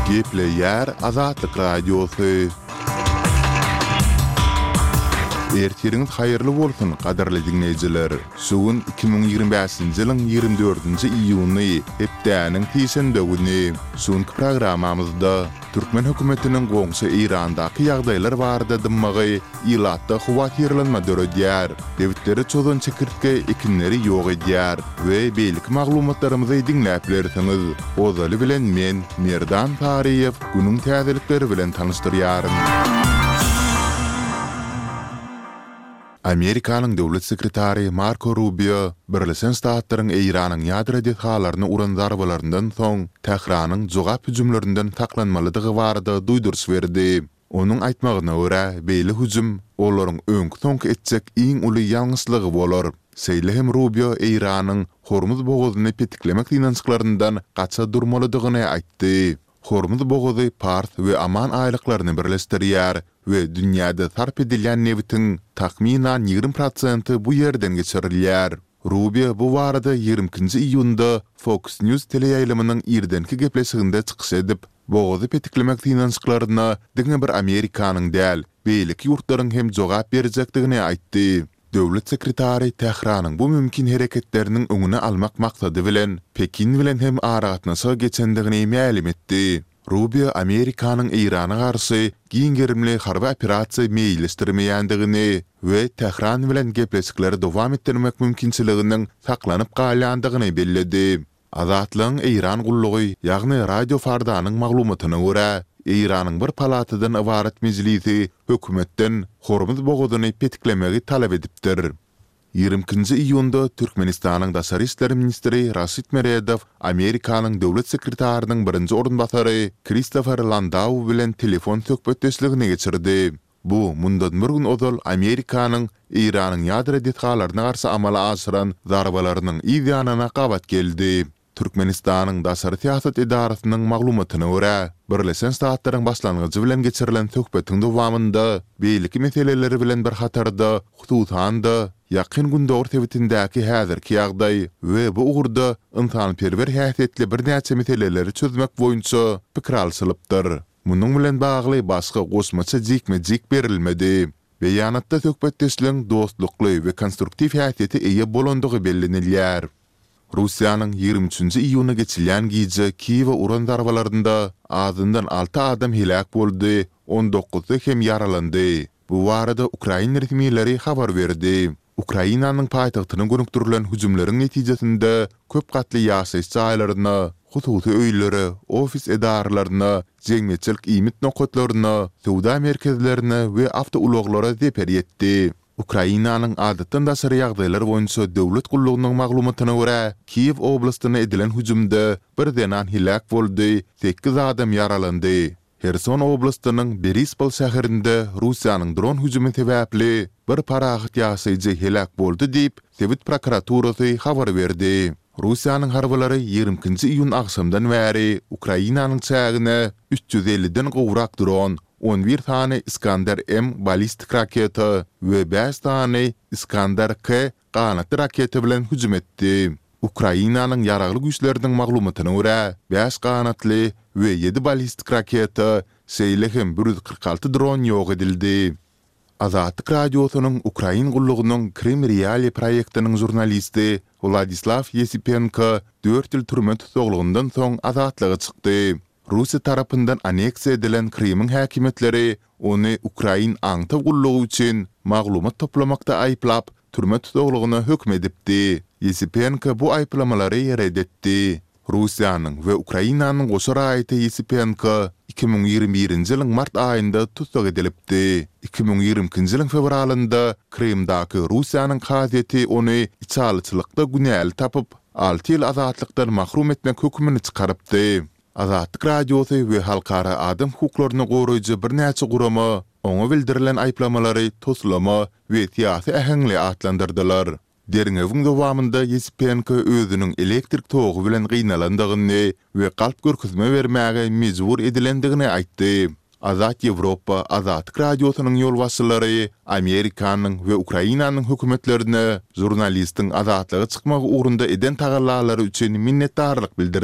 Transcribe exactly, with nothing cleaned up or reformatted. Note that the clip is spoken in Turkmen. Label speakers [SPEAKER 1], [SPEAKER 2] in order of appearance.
[SPEAKER 1] Geple yer Azatlyk Radiosu. Ertiriniz hayırlı bolsun qadarly dinleyijiler. Sugun iki bin ýygrimi beşinji ýylyň ýygrimi dördünji iýuny hepdäniň tiýsinde güni. Sugunky programmamyzda Türkmen hökümetiniň goňşy Irandaky ýagdaýlar barada dymmagy ýylatda huwatirlanma döredýär. Dewletleri çözün çekirtge ekinleri ýok edýär we beýlik maglumatlarymyzy dinläp bersiňiz. Ozaly bilen men Merdan Tariýew günüň täzelikleri bilen tanışdyrýarym. Amerikanyň döwlet sekretary Marco Rubio Birleşen Ştatlaryň Iranyň ýadro dehalaryny uran zarbalaryndan soň Tehranyň jogap hüjümlerinden taklanmalydygy barada duýduruş berdi. Onuň aýtmagyna görä, beýle hüjüm olaryň öňkü soňky etjek iň uly ýalňyslygy bolar. Seýlehem Rubio Iranyň Hormuz bogazyny petiklemek ýançyklaryndan gaça durmalydygyny aýtdy. Hormuz bogazy Pars we Aman aýlyklaryny birleşdirýär we dünýäde sarp edilen newitin takminan ýygrimi prosenti bu ýerden geçirilýär. Rubio bu barada ýygrimiňji iýunda Fox News teleýaýlymynyň irdenki gepleşiginde çykyş edip, bogazy petiklemek ýançyklaryna diňe bir Amerikanyň däl, beýlik ýurtlaryň hem jogap berjekdigini aýtdy. Döwlet sekretary Tehranyň bu mümkin hereketleriniň öňüne almak maksady bilen Pekin bilen hem aragatnasy geçendigini ma'lum etdi. Rubio Amerikanyň Irana garşy giňgerimli harby operasiýa meýilestirmeýändigini we Tehran bilen gepleşikleri dowam etdirmek mümkinçiliginiň saklanyp galýandygyny bellädi. Azatlyň Iran gullugy, ýagny radio fardanyň maglumatyna görä, Iranyň bir palatydan ibaret mejlisi hökümetden Hormuz bogazyny petiklemegi talap edipdir. ýygrimiňji iýunda Türkmenistanyň Daşary işleri ministri Raşid Meredow Amerikanyň döwlet sekretarynyň birinji orunbasary Christopher Landau bilen telefon söhbetdeşligini geçirdi. Bu mundan bir gün ozal Amerikanyň Iranyň ýadro dehalaryna garşy amala aşyran zarbalarynyň ýanyna gabat geldi. Türkmenistanyň Daşary siýasat edarasynyň maglumatyna görä, Birleşen Ştatlaryň başlangyjy bilen geçirilen söhbetiň dowamında beýlik meseleleri bilen bir hatarda, hususan da ýakyn günde ortabitindäki häzirki ýagdaý we bu ugurda ynsanperwer häsiýetli bir näçe meseleleri çözmek boýunça pikir alşylypdyr. Munyň bilen bagly başga goşmaça jikme-jik berilmedi. Beýanatda söhbetdeşligiň dostlukly we konstruktiv häsiýeti eýe bolandygy bellenilýär. Russiýanyň ýygrimi üçinji iýuny geçilen gije Kiýew uran zarbalarynda azyndan alty adam helak boldy, on dokuzy hem yaralandy. Bu barada Ukraina resmiýetleri habar berdi. Ukrainanyň paýtagtyna gönükdirilen hüjümleriň netijesinde köp gatly ýaşaýyş jaýlaryna, hususy öýlere, ofis edaralaryna, jeňmeçilik iýmit nokatlaryna, sowda merkezlerine we awtouloglara zeper ýetdi. Ukrainanyň adatdan daşary ýagdaýlar boýunça döwlet gullugynyň maglumatyna görä, Kiýew oblastyna edilen hüjümde bir denan helak boldy, sekiz adam yaralandy. Herson oblastynyň Berispol şäherinde Russiýanyň dron hüjümi sebäpli bir parahat ýaşaýjy helak boldy diýip Sowet prokuraturasy habar berdi. Russiýanyň harbalary ýygrimiňji iýun akşamdan bäri Ukrainanyň çägine üç ýüz elliden gowrak dron, on bir tane Iskander M balistik raketa we beş tane Iskander K kanatly raketa bilen hüjüm etdi. Ukrainanyň ýaragly güýçleriniň maglumatyna görä, beş kanatly we ýedi balistik raketa, seýlehem bir ýüz kırk alty dron ýok edildi. Azatlyk radiosynyň Ukrain gullugynyň Krim Reali proýektining jurnalisti Vladislav Yesipenko dört ýyl türme tutuklygyndan soň azatlyga çykdy. Russiýa tarapyndan aneksiýa edilen Krimiň häkimetleri ony Ukrain aňta gullugy üçin maglumat toplamakda aýplap, türme tutuklygyna hökm edipdi. Yesipenko bu aýplamalary reddetdi. Russiýanyň we Ukrainanyň goşa raýaty Yesipenko iki bin ýygrimi birinji ýylyň mart aýynda tutuk edilipdi. iki bin ýygrimiňji ýylyň fevralynda Krimdaky Russiýanyň gazetesi ony içalçylykda günäli tapyp, alty ýyl azatlykdan mahrum etmek hökmüni çykarypdy. Azatlyk radiosy we halkara adam hukuklaryny goraýjy bir näçe gurama oňa bildirilen aýplamalary toslama we siýasy ähengli atlandyrdylar. Deriňewiň dowamında Yesipenko özüniň elektrik togy bilen gynnalandygyny we galp görkezme bermäge mejbur edilendigini aýtdy. Azat Ýewropa Azatlyk radiosynyň ýolbaşçylary Amerikanyň we Ukrainanyň hökümetlerine jurnalistiň azatlyga çykmagy ugrunda eden tagallalary üçin minnetdarlyk bildirdi.